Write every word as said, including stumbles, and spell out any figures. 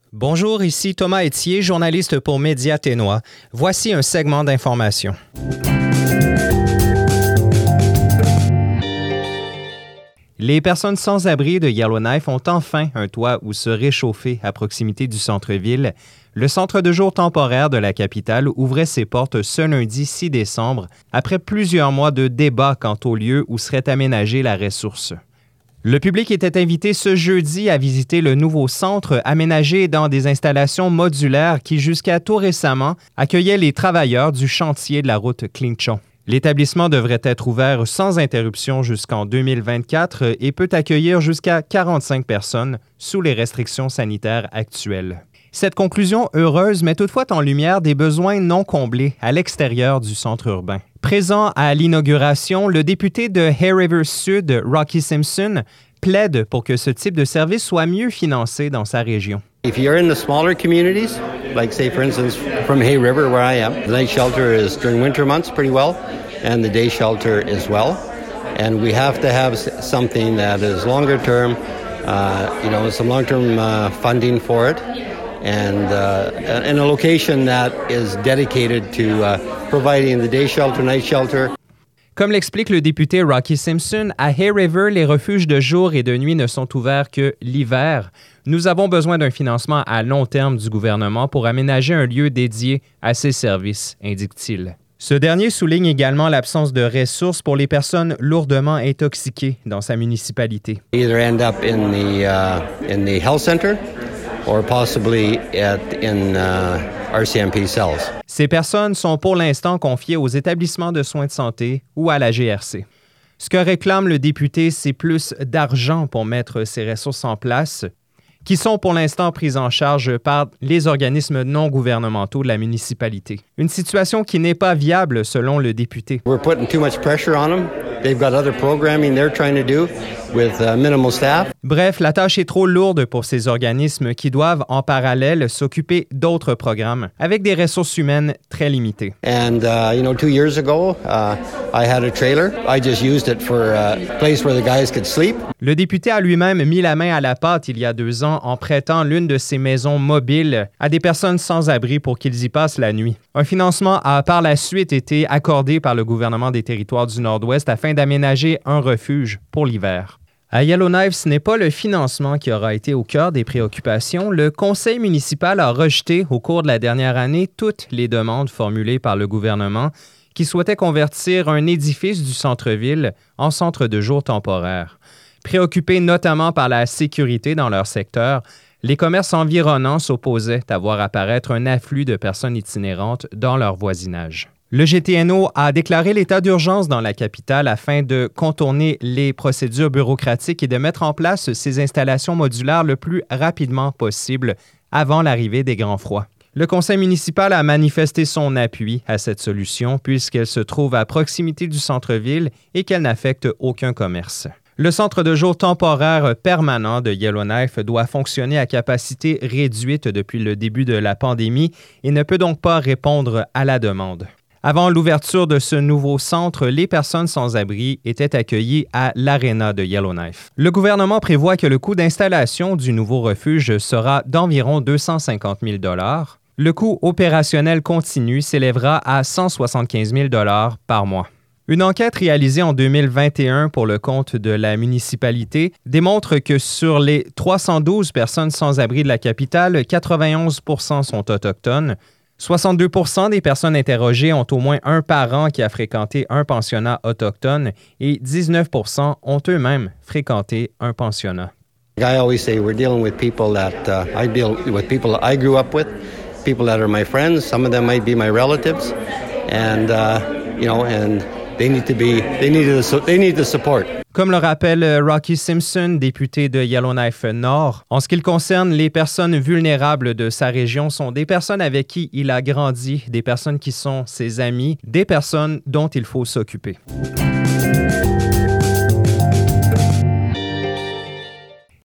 Bonjour, ici Thomas Etier, journaliste pour Média Ténois. Voici un segment d'information. Les personnes sans abri de Yellowknife ont enfin un toit où se réchauffer à proximité du centre-ville. Le centre de jour temporaire de la capitale ouvrait ses portes ce lundi six décembre, après plusieurs mois de débats quant au lieu où serait aménagée la ressource. Le public était invité ce jeudi à visiter le nouveau centre aménagé dans des installations modulaires qui, jusqu'à tout récemment, accueillaient les travailleurs du chantier de la route Clinchon. L'établissement devrait être ouvert sans interruption jusqu'en deux mille vingt-quatre et peut accueillir jusqu'à quarante-cinq personnes sous les restrictions sanitaires actuelles. Cette conclusion heureuse met toutefois en lumière des besoins non comblés à l'extérieur du centre urbain. Présent à l'inauguration, le député de Hay River Sud, Rocky Simpson, plaide pour que ce type de service soit mieux financé dans sa région. If you're in the smaller communities, like say for instance from Hay River where I am, the night shelter is during winter months pretty well, and the day shelter as well. And we have to have something that is longer term, uh, you know, some long-term uh, funding for it, and uh, and a location that is dedicated to uh, providing the day shelter, night shelter. Comme l'explique le député Rocky Simpson, à Hay River, les refuges de jour et de nuit ne sont ouverts que l'hiver. Nous avons besoin d'un financement à long terme du gouvernement pour aménager un lieu dédié à ces services, indique-t-il. Ce dernier souligne également l'absence de ressources pour les personnes lourdement intoxiquées dans sa municipalité. Either end up in the uh, in the health center or possibly at in uh, R C M P cells. Ces personnes sont pour l'instant confiées aux établissements de soins de santé ou à la G R C. Ce que réclame le député, c'est plus d'argent pour mettre ces ressources en place, qui sont pour l'instant prises en charge par les organismes non gouvernementaux de la municipalité. Une situation qui n'est pas viable selon le député. We're putting too much pressure on them. They've got other programming they're trying to do with uh, minimal staff. Bref, la tâche est trop lourde pour ces organismes qui doivent en parallèle s'occuper d'autres programmes avec des ressources humaines très limitées. And uh, you know, two years ago, uh, I had a trailer. I just used it for a place where the guys could sleep. Le député a lui-même mis la main à la pâte il y a deux ans en prêtant l'une de ses maisons mobiles à des personnes sans abri pour qu'ils y passent la nuit. Un financement a par la suite été accordé par le gouvernement des Territoires du Nord-Ouest afin d'aménager un refuge pour l'hiver. À Yellowknife, ce n'est pas le financement qui aura été au cœur des préoccupations. Le conseil municipal a rejeté au cours de la dernière année toutes les demandes formulées par le gouvernement qui souhaitait convertir un édifice du centre-ville en centre de jour temporaire. Préoccupés notamment par la sécurité dans leur secteur, les commerces environnants s'opposaient à voir apparaître un afflux de personnes itinérantes dans leur voisinage. Le G T N O a déclaré l'état d'urgence dans la capitale afin de contourner les procédures bureaucratiques et de mettre en place ces installations modulaires le plus rapidement possible avant l'arrivée des grands froids. Le conseil municipal a manifesté son appui à cette solution puisqu'elle se trouve à proximité du centre-ville et qu'elle n'affecte aucun commerce. Le centre de jour temporaire permanent de Yellowknife doit fonctionner à capacité réduite depuis le début de la pandémie et ne peut donc pas répondre à la demande. Avant l'ouverture de ce nouveau centre, les personnes sans abri étaient accueillies à l'Arena de Yellowknife. Le gouvernement prévoit que le coût d'installation du nouveau refuge sera d'environ deux cent cinquante mille dollars. Le coût opérationnel continu s'élèvera à cent soixante-quinze mille dollars par mois. Une enquête réalisée en deux mille vingt et un pour le compte de la municipalité démontre que sur les trois cent douze personnes sans abri de la capitale, quatre-vingt-onze pour cent sont autochtones. soixante-deux pour cent des personnes interrogées ont au moins un parent qui a fréquenté un pensionnat autochtone et dix-neuf pour cent ont eux-mêmes fréquenté un pensionnat. I always say we're dealing with people that uh, I deal with people that I grew up with, people that are my friends. Some of them might be my relatives, and uh, you know, and they need to be, they need the, they need the support. Comme le rappelle Rocky Simpson, député de Yellowknife Nord, en ce qui concerne les personnes vulnérables de sa région sont des personnes avec qui il a grandi, des personnes qui sont ses amis, des personnes dont il faut s'occuper.